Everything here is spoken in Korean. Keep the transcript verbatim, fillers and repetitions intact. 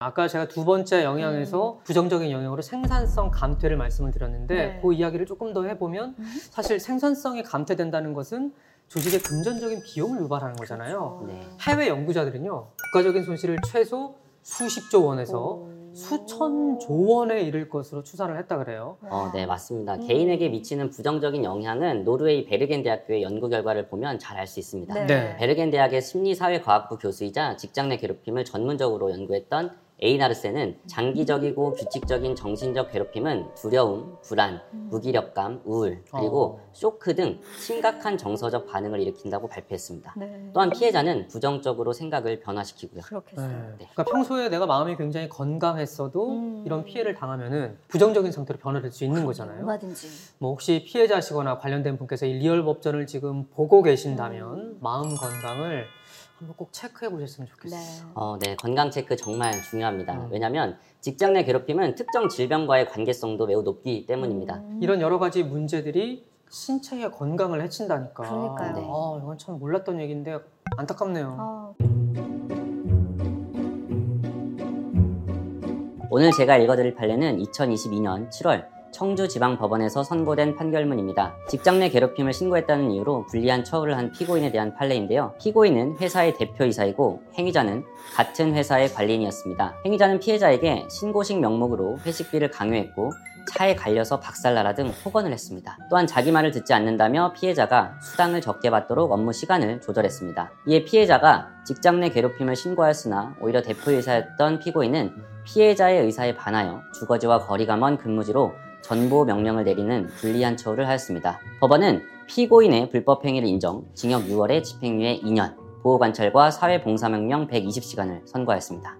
아까 제가 두 번째 영향에서 음. 부정적인 영향으로 생산성 감퇴를 말씀을 드렸는데 네. 그 이야기를 조금 더 해보면 음. 사실 생산성이 감퇴된다는 것은 조직에 금전적인 비용을 유발하는 거잖아요. 그렇죠. 네. 해외 연구자들은요, 국가적인 손실을 최소 수십조 원에서 오. 수천조 원에 이를 것으로 추산을 했다 그래요. 어, 네, 맞습니다. 음. 개인에게 미치는 부정적인 영향은 노르웨이 베르겐 대학교의 연구 결과를 보면 잘 알 수 있습니다. 네. 네. 베르겐 대학의 심리사회과학부 교수이자 직장 내 괴롭힘을 전문적으로 연구했던 에이나르센은 장기적이고 규칙적인 정신적 괴롭힘은 두려움, 불안, 무기력감, 우울, 그리고 어. 쇼크 등 심각한 정서적 반응을 일으킨다고 발표했습니다. 네. 또한 피해자는 부정적으로 생각을 변화시키고요. 그렇겠어요. 네. 그러니까 평소에 내가 마음이 굉장히 건강했어도 음. 이런 피해를 당하면은 부정적인 상태로 변화될 수 있는 거잖아요. 얼마든지. 뭐 혹시 피해자시거나 관련된 분께서 이 리얼 법전을 지금 보고 계신다면 음. 마음 건강을 한번 꼭 체크해 보셨으면 좋겠어요. 네. 어, 네, 건강 체크 정말 중요합니다. 음. 왜냐하면 직장 내 괴롭힘은 특정 질병과의 관계성도 매우 높기 때문입니다. 음. 이런 여러 가지 문제들이 신체의 건강을 해친다니까. 그러니까요. 네. 아, 이건 참 몰랐던 얘기인데 안타깝네요. 아, 오늘 제가 읽어드릴 판례는 이천이십이년 칠월 청주지방법원에서 선고된 판결문입니다. 직장 내 괴롭힘을 신고했다는 이유로 불리한 처우를 한 피고인에 대한 판례인데요. 피고인은 회사의 대표이사이고 행위자는 같은 회사의 관리인이었습니다. 행위자는 피해자에게 신고식 명목으로 회식비를 강요했고 차에 갈려서 박살나라 등 폭언을 했습니다. 또한 자기 말을 듣지 않는다며 피해자가 수당을 적게 받도록 업무 시간을 조절했습니다. 이에 피해자가 직장 내 괴롭힘을 신고하였으나 오히려 대표이사였던 피고인은 피해자의 의사에 반하여 주거지와 거리가 먼 근무지로 전보 명령을 내리는 불리한 처우를 하였습니다. 법원은 피고인의 불법 행위를 인정, 징역 유월에 집행유예 이년, 보호관찰과 사회봉사명령 백이십 시간을 선고하였습니다.